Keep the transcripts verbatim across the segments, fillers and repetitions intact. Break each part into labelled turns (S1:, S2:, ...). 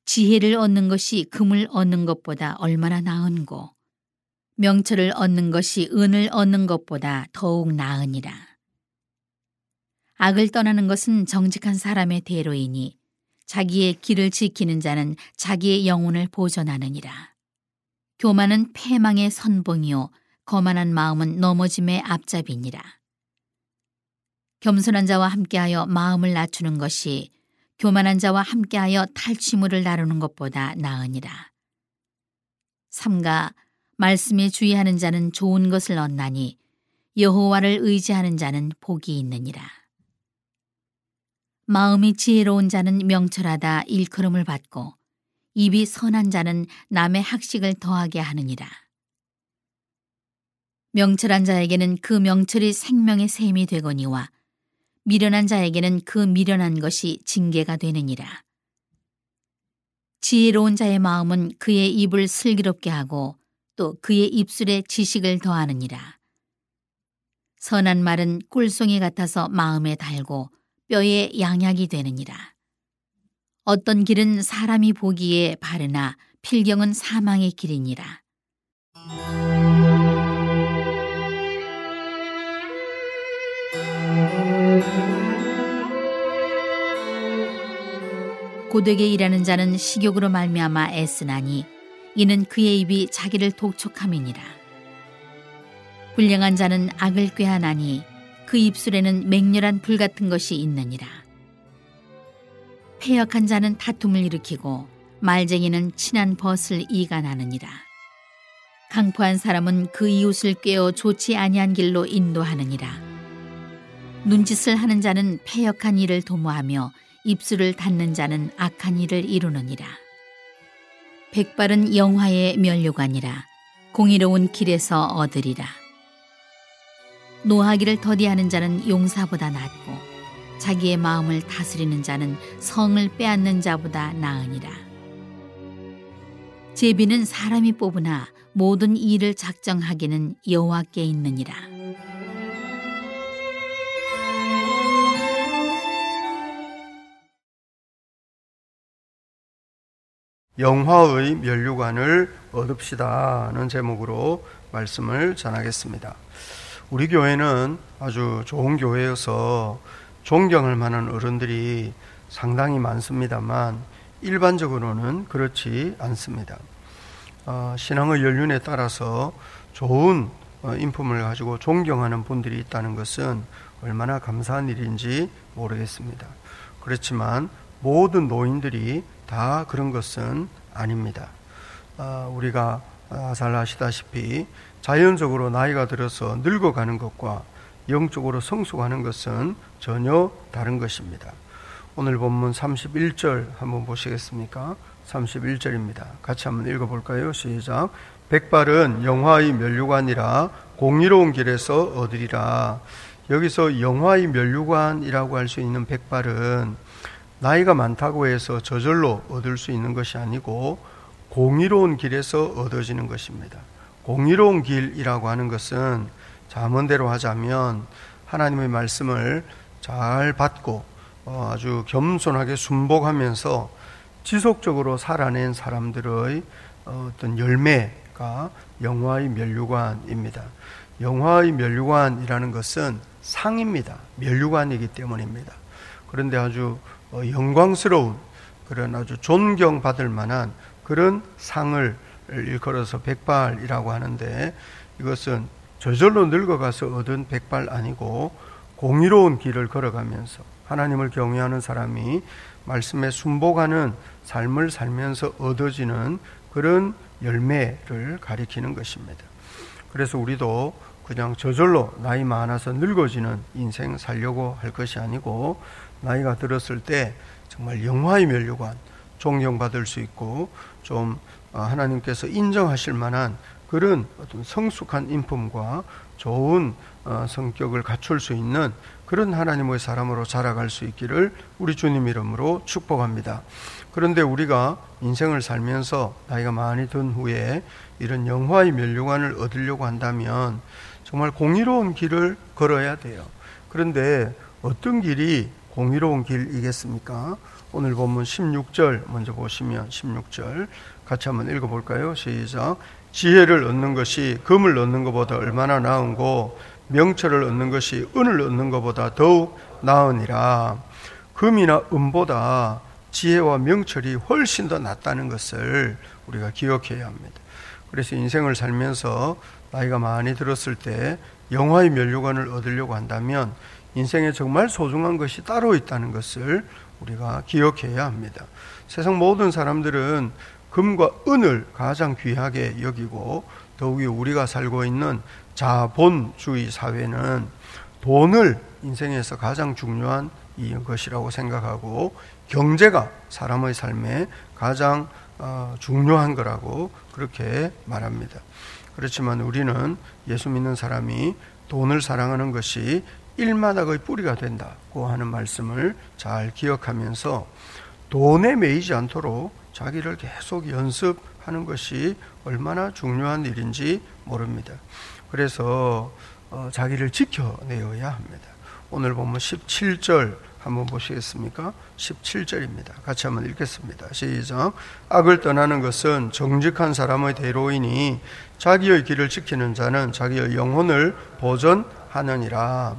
S1: 지혜를 얻는 것이 금을 얻는 것보다 얼마나 나은고 명철을 얻는 것이 은을 얻는 것보다 더욱 나으니라. 악을 떠나는 것은 정직한 사람의 대로이니 자기의 길을 지키는 자는 자기의 영혼을 보존하느니라. 교만은 패망의 선봉이요 거만한 마음은 넘어짐의 앞잡이니라. 겸손한 자와 함께하여 마음을 낮추는 것이 교만한 자와 함께하여 탈취물을 나누는 것보다 나으니라. 삼가 말씀에 주의하는 자는 좋은 것을 얻나니 여호와를 의지하는 자는 복이 있느니라. 마음이 지혜로운 자는 명철하다 일컬음을 받고 입이 선한 자는 남의 학식을 더하게 하느니라. 명철한 자에게는 그 명철이 생명의 샘이 되거니와 미련한 자에게는 그 미련한 것이 징계가 되느니라. 지혜로운 자의 마음은 그의 입을 슬기롭게 하고 또 그의 입술에 지식을 더하느니라. 선한 말은 꿀송이 같아서 마음에 달고 뼈에 양약이 되느니라. 어떤 길은 사람이 보기에 바르나 필경은 사망의 길이니라. 고되게 일하는 자는 식욕으로 말미암아 애쓰나니 이는 그의 입이 자기를 독촉함이니라. 불량한 자는 악을 꾀하나니 그 입술에는 맹렬한 불 같은 것이 있느니라. 패역한 자는 다툼을 일으키고 말쟁이는 친한 벗을 이간하느니라. 강포한 사람은 그 이웃을 꾀어 좋지 아니한 길로 인도하느니라. 눈짓을 하는 자는 패역한 일을 도모하며 입술을 닫는 자는 악한 일을 이루느니라. 백발은 영화의 면류관이라. 공의로운 길에서 얻으리라. 노하기를 더디하는 자는 용사보다 낫고 자기의 마음을 다스리는 자는 성을 빼앗는 자보다 나으니라. 제비는 사람이 뽑으나 모든 일을 작정하기는 여호와께 있느니라.
S2: 영화의 면류관을 얻읍시다는 제목으로 말씀을 전하겠습니다. 우리 교회는 아주 좋은 교회여서 존경할 만한 어른들이 상당히 많습니다만 일반적으로는 그렇지 않습니다. 어, 신앙의 연륜에 따라서 좋은 어, 인품을 가지고 존경하는 분들이 있다는 것은 얼마나 감사한 일인지 모르겠습니다. 그렇지만 모든 노인들이 다 그런 것은 아닙니다. 어, 우리가 잘 아시다시피 자연적으로 나이가 들어서 늙어가는 것과 영적으로 성숙하는 것은 전혀 다른 것입니다. 오늘 본문 삼십일 절 한번 보시겠습니까? 삼십일 절입니다. 같이 한번 읽어볼까요? 시작. 백발은 영화의 면류관이라 공의로운 길에서 얻으리라. 여기서 영화의 면류관이라고 할 수 있는 백발은 나이가 많다고 해서 저절로 얻을 수 있는 것이 아니고 공의로운 길에서 얻어지는 것입니다. 공의로운 길이라고 하는 것은 잠언대로 하자면 하나님의 말씀을 잘 받고 아주 겸손하게 순복하면서 지속적으로 살아낸 사람들의 어떤 열매가 영화의 면류관입니다. 영화의 면류관이라는 것은 상입니다. 면류관이기 때문입니다. 그런데 아주 영광스러운 그런 아주 존경받을 만한 그런 상을 일컬어서 백발이라고 하는데 이것은 저절로 늙어가서 얻은 백발 아니고 공의로운 길을 걸어가면서 하나님을 경외하는 사람이 말씀에 순복하는 삶을 살면서 얻어지는 그런 열매를 가리키는 것입니다. 그래서 우리도 그냥 저절로 나이 많아서 늙어지는 인생 살려고 할 것이 아니고 나이가 들었을 때 정말 영화의 면류관, 존경받을 수 있고 좀 하나님께서 인정하실 만한 그런 어떤 성숙한 인품과 좋은 성격을 갖출 수 있는 그런 하나님의 사람으로 자라갈 수 있기를 우리 주님 이름으로 축복합니다. 그런데 우리가 인생을 살면서 나이가 많이 든 후에 이런 영화의 면류관을 얻으려고 한다면 정말 공의로운 길을 걸어야 돼요. 그런데 어떤 길이 공의로운 길이겠습니까? 오늘 본문 십육 절 먼저 보시면 십육 절 같이 한번 읽어볼까요? 시작. 지혜를 얻는 것이 금을 얻는 것보다 얼마나 나은고 명철을 얻는 것이 은을 얻는 것보다 더욱 나으니라. 금이나 은보다 지혜와 명철이 훨씬 더 낫다는 것을 우리가 기억해야 합니다. 그래서 인생을 살면서 나이가 많이 들었을 때 영화의 면류관을 얻으려고 한다면 인생에 정말 소중한 것이 따로 있다는 것을 우리가 기억해야 합니다. 세상 모든 사람들은 금과 은을 가장 귀하게 여기고 더욱이 우리가 살고 있는 자본주의 사회는 돈을 인생에서 가장 중요한 것이라고 생각하고 경제가 사람의 삶에 가장 중요한 거라고 그렇게 말합니다. 그렇지만 우리는 예수 믿는 사람이 돈을 사랑하는 것이 일마닥의 뿌리가 된다고 하는 말씀을 잘 기억하면서 돈에 매이지 않도록 자기를 계속 연습하는 것이 얼마나 중요한 일인지 모릅니다. 그래서 자기를 지켜내어야 합니다. 오늘 보면 십칠 절 한번 보시겠습니까? 십칠 절입니다. 같이 한번 읽겠습니다. 시작. 악을 떠나는 것은 정직한 사람의 대로이니 자기의 길을 지키는 자는 자기의 영혼을 보전하느니라.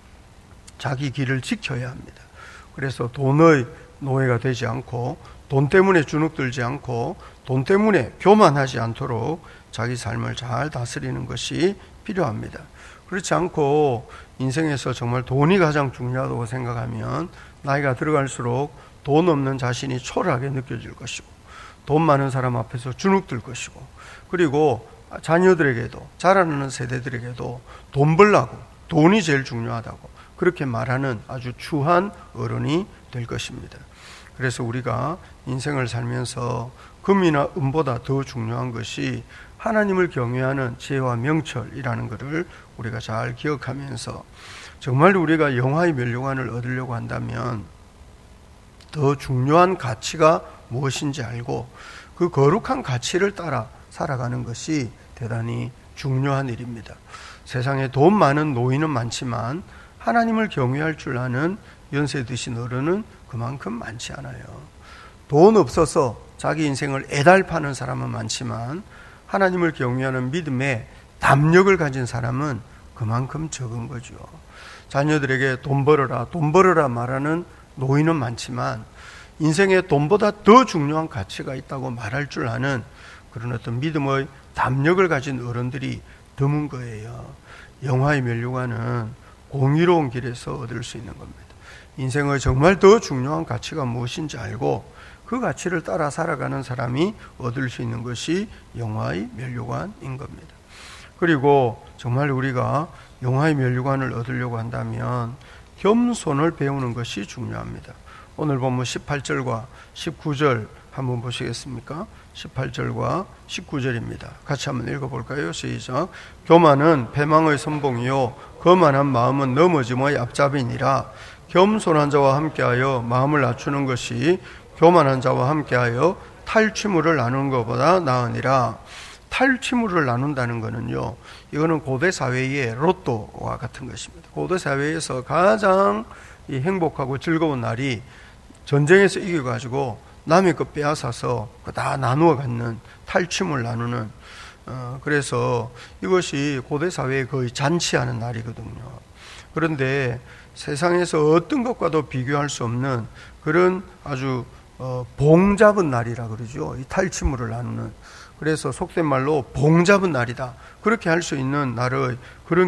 S2: 자기 길을 지켜야 합니다. 그래서 돈의 노예가 되지 않고 돈 때문에 주눅들지 않고 돈 때문에 교만하지 않도록 자기 삶을 잘 다스리는 것이 필요합니다. 그렇지 않고 인생에서 정말 돈이 가장 중요하다고 생각하면 나이가 들어갈수록 돈 없는 자신이 초라하게 느껴질 것이고 돈 많은 사람 앞에서 주눅들 것이고 그리고 자녀들에게도 자라나는 세대들에게도 돈 벌라고 돈이 제일 중요하다고 그렇게 말하는 아주 추한 어른이 될 것입니다. 그래서 우리가 인생을 살면서 금이나 은보다 더 중요한 것이 하나님을 경외하는 지혜와 명철이라는 것을 우리가 잘 기억하면서 정말 우리가 영화의 면류관을 얻으려고 한다면 더 중요한 가치가 무엇인지 알고 그 거룩한 가치를 따라 살아가는 것이 대단히 중요한 일입니다. 세상에 돈 많은 노인은 많지만 하나님을 경외할 줄 아는 연세 드신 어른은 그만큼 많지 않아요. 돈 없어서 자기 인생을 애달파는 사람은 많지만 하나님을 경외하는 믿음의 담력을 가진 사람은 그만큼 적은 거죠. 자녀들에게 돈 벌어라 돈 벌어라 말하는 노인은 많지만 인생에 돈보다 더 중요한 가치가 있다고 말할 줄 아는 그런 어떤 믿음의 담력을 가진 어른들이 드문 거예요. 영화의 면류관은 공의로운 길에서 얻을 수 있는 겁니다. 인생의 정말 더 중요한 가치가 무엇인지 알고 그 가치를 따라 살아가는 사람이 얻을 수 있는 것이 영화의 면류관인 겁니다. 그리고 정말 우리가 영화의 면류관을 얻으려고 한다면 겸손을 배우는 것이 중요합니다. 오늘 본문 십팔 절과 십구 절 한번 보시겠습니까? 십팔 절과 십구 절입니다. 같이 한번 읽어볼까요? 시작. 교만은 패망의 선봉이요 거만한 마음은 넘어짐의 앞잡이니라. 겸손한 자와 함께하여 마음을 낮추는 것이 교만한 자와 함께하여 탈취물을 나누는 것보다 나으니라. 탈취물을 나눈다는 것은요, 이거는 고대 사회의 로또와 같은 것입니다. 고대 사회에서 가장 이 행복하고 즐거운 날이 전쟁에서 이겨가지고 남의 것 빼앗아서 다 나누어 갖는 탈취물 나누는 어, 그래서 이것이 고대 사회에 거의 잔치하는 날이거든요. 그런데 세상에서 어떤 것과도 비교할 수 없는 그런 아주 어, 봉 잡은 날이라 그러죠. 이 탈취물을 나누는. 그래서 속된 말로 봉 잡은 날이다. 그렇게 할 수 있는 날의 그런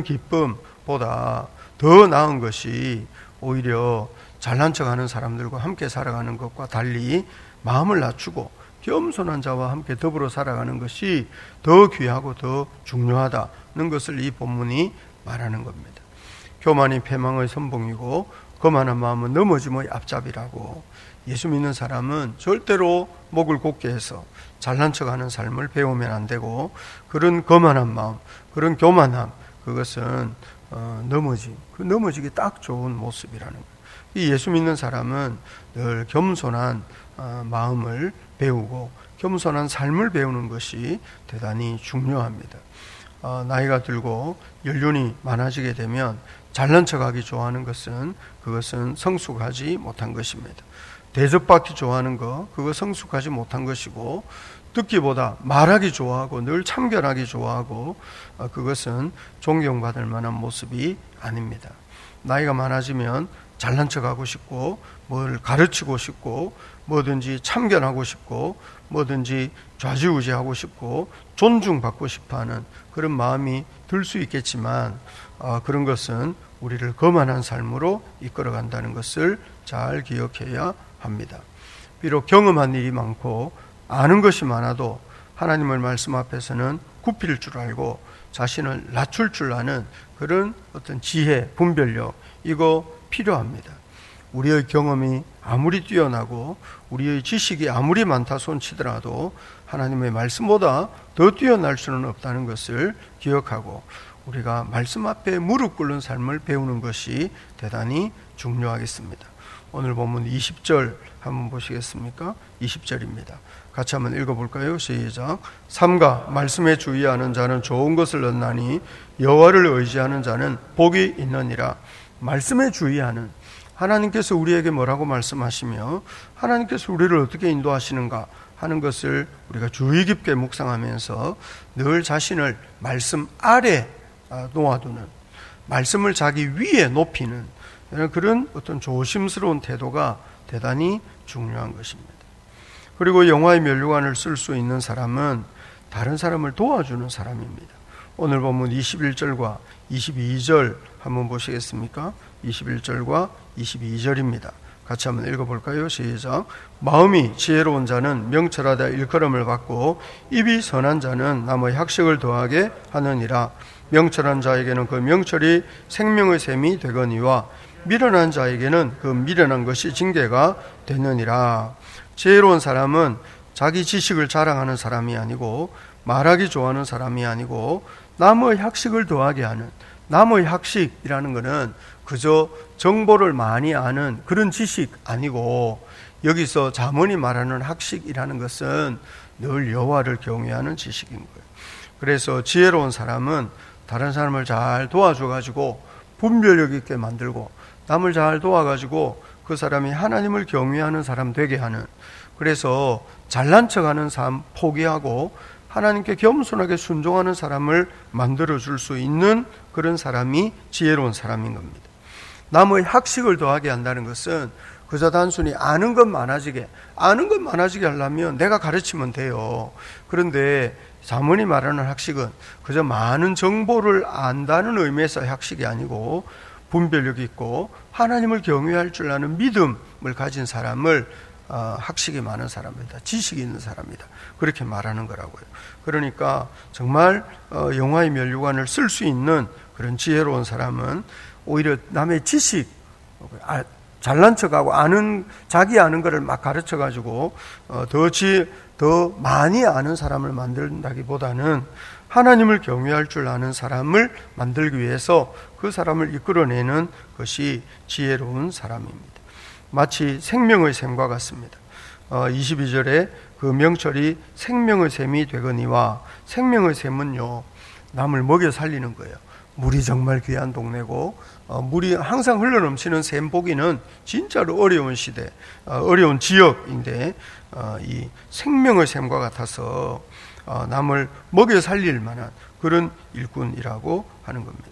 S2: 기쁨보다 더 나은 것이 오히려 잘난 척하는 사람들과 함께 살아가는 것과 달리 마음을 낮추고 겸손한 자와 함께 더불어 살아가는 것이 더 귀하고 더 중요하다는 것을 이 본문이 말하는 겁니다. 교만이 패망의 선봉이고 거만한 마음은 넘어짐의 앞잡이라고. 예수 믿는 사람은 절대로 목을 곧게 해서 잘난 척하는 삶을 배우면 안 되고 그런 거만한 마음, 그런 교만함, 그것은 어, 넘어지, 그 넘어지기 딱 좋은 모습이라는 거예요. 이 예수 믿는 사람은 늘 겸손한 어, 마음을 배우고 겸손한 삶을 배우는 것이 대단히 중요합니다. 어, 나이가 들고 연륜이 많아지게 되면 잘난 척하기 좋아하는 것은 그것은 성숙하지 못한 것입니다. 대접받기 좋아하는 거, 그거 성숙하지 못한 것이고, 듣기보다 말하기 좋아하고 늘 참견하기 좋아하고, 그것은 존경받을 만한 모습이 아닙니다. 나이가 많아지면 잘난 척하고 싶고, 뭘 가르치고 싶고, 뭐든지 참견하고 싶고, 뭐든지 좌지우지하고 싶고, 존중받고 싶어하는 그런 마음이 들 수 있겠지만, 어, 그런 것은 우리를 거만한 삶으로 이끌어간다는 것을 잘 기억해야 합니다. 비록 경험한 일이 많고 아는 것이 많아도 하나님의 말씀 앞에서는 굽힐 줄 알고 자신을 낮출 줄 아는 그런 어떤 지혜, 분별력, 이거 필요합니다. 우리의 경험이 아무리 뛰어나고 우리의 지식이 아무리 많다 손치더라도 하나님의 말씀보다 더 뛰어날 수는 없다는 것을 기억하고 우리가 말씀 앞에 무릎 꿇는 삶을 배우는 것이 대단히 중요하겠습니다. 오늘 본문 이십 절 한번 보시겠습니까? 이십 절입니다. 같이 한번 읽어볼까요? 시작. 삼가 말씀에 주의하는 자는 좋은 것을 얻나니 여호와를 의지하는 자는 복이 있느니라. 말씀에 주의하는, 하나님께서 우리에게 뭐라고 말씀하시며 하나님께서 우리를 어떻게 인도하시는가 하는 것을 우리가 주의 깊게 묵상하면서 늘 자신을 말씀 아래 놓아두는, 말씀을 자기 위에 높이는 그런 어떤 조심스러운 태도가 대단히 중요한 것입니다. 그리고 영화의 면류관을 쓸 수 있는 사람은 다른 사람을 도와주는 사람입니다. 오늘 본문 이십일 절과 이십이 절 한번 보시겠습니까? 이십일 절과 이십이 절입니다. 같이 한번 읽어볼까요? 시작. 마음이 지혜로운 자는 명철하다 일컬음을 받고 입이 선한 자는 남의 학식을 더하게 하느니라. 명철한 자에게는 그 명철이 생명의 샘이 되거니와 미련한 자에게는 그 미련한 것이 징계가 되느니라. 지혜로운 사람은 자기 지식을 자랑하는 사람이 아니고 말하기 좋아하는 사람이 아니고 남의 학식을 더하게 하는, 남의 학식이라는 것은 그저 정보를 많이 아는 그런 지식 아니고 여기서 잠언이 말하는 학식이라는 것은 늘 여호와를 경외하는 지식인 거예요. 그래서 지혜로운 사람은 다른 사람을 잘 도와줘가지고 분별력 있게 만들고 남을 잘 도와가지고 그 사람이 하나님을 경외하는 사람 되게 하는, 그래서 잘난 척하는 삶 포기하고 하나님께 겸손하게 순종하는 사람을 만들어줄 수 있는 그런 사람이 지혜로운 사람인 겁니다. 남의 학식을 더하게 한다는 것은 그저 단순히 아는 것 많아지게, 아는 것 많아지게 하려면 내가 가르치면 돼요. 그런데 잠언이 말하는 학식은 그저 많은 정보를 안다는 의미에서 학식이 아니고 분별력 있고 하나님을 경외할 줄 아는 믿음을 가진 사람을 어, 학식이 많은 사람이다, 지식이 있는 사람이다, 그렇게 말하는 거라고요. 그러니까 정말 어, 영화의 면류관을 쓸 수 있는 그런 지혜로운 사람은 오히려 남의 지식, 아, 잘난 척하고 아는, 자기 아는 거를 막 가르쳐가지고 어, 더, 지, 더 많이 아는 사람을 만든다기보다는 하나님을 경외할 줄 아는 사람을 만들기 위해서 그 사람을 이끌어내는 것이 지혜로운 사람입니다. 마치 생명의 샘과 같습니다. 어, 이십이 절에 그 명철이 생명의 샘이 되거니와, 생명의 샘은요 남을 먹여 살리는 거예요. 물이 정말 귀한 동네고 어, 물이 항상 흘러넘치는 샘 보기는 진짜로 어려운 시대, 어, 어려운 지역인데 어, 이 생명의 샘과 같아서 어, 남을 먹여 살릴 만한 그런 일꾼이라고 하는 겁니다.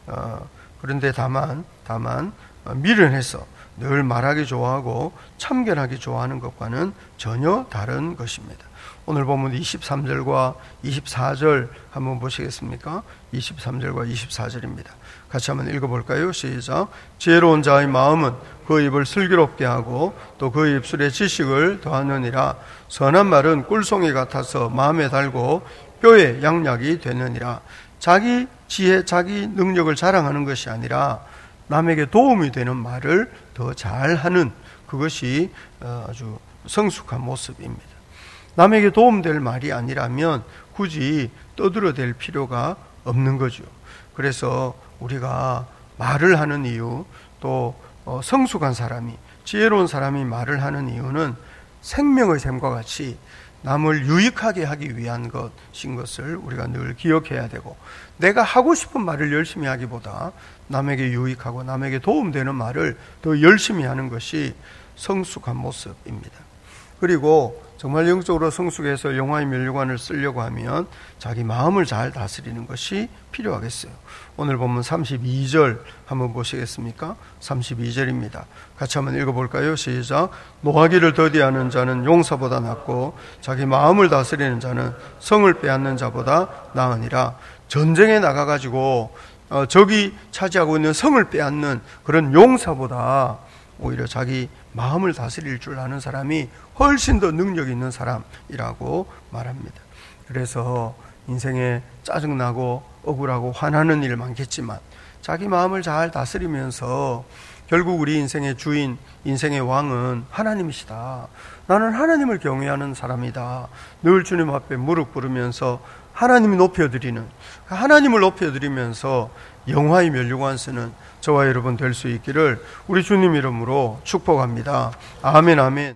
S2: 어, 그런데 다만 다만 어, 미련해서 늘 말하기 좋아하고 참견하기 좋아하는 것과는 전혀 다른 것입니다. 오늘 보면 이십삼 절과 이십사 절 한번 보시겠습니까? 이십삼 절과 이십사 절입니다. 같이 한번 읽어볼까요? 시작. 지혜로운 자의 마음은 그 입을 슬기롭게 하고 또 그 입술에 지식을 더하느니라. 선한 말은 꿀송이 같아서 마음에 달고 뼈에 양약이 되느니라. 자기 지혜, 자기 능력을 자랑하는 것이 아니라 남에게 도움이 되는 말을 더 잘하는, 그것이 아주 성숙한 모습입니다. 남에게 도움될 말이 아니라면 굳이 떠들어댈 필요가 없는 거죠. 그래서 우리가 말을 하는 이유, 또 성숙한 사람이, 지혜로운 사람이 말을 하는 이유는 생명의 샘과 같이 남을 유익하게 하기 위한 것인 것을 우리가 늘 기억해야 되고, 내가 하고 싶은 말을 열심히 하기보다 남에게 유익하고 남에게 도움되는 말을 더 열심히 하는 것이 성숙한 모습입니다. 그리고 정말 영적으로 성숙해서 영화의 면류관을 쓰려고 하면 자기 마음을 잘 다스리는 것이 필요하겠어요. 오늘 본문 삼십이 절 한번 보시겠습니까? 삼십이 절입니다. 같이 한번 읽어볼까요? 시작. 노하기를 더디하는 자는 용사보다 낫고 자기 마음을 다스리는 자는 성을 빼앗는 자보다 나으니라. 전쟁에 나가가지고 어, 적이 차지하고 있는 성을 빼앗는 그런 용사보다 오히려 자기 마음을 다스릴 줄 아는 사람이 훨씬 더 능력 있는 사람이라고 말합니다. 그래서 인생에 짜증나고 억울하고 화나는 일 많겠지만 자기 마음을 잘 다스리면서 결국 우리 인생의 주인, 인생의 왕은 하나님이시다. 나는 하나님을 경외하는 사람이다. 늘 주님 앞에 무릎 꿇으면서 하나님이 높여드리는, 하나님을 높여드리면서 영화의 면류관 쓰는 저와 여러분 될 수 있기를 우리 주님 이름으로 축복합니다. 아멘, 아멘.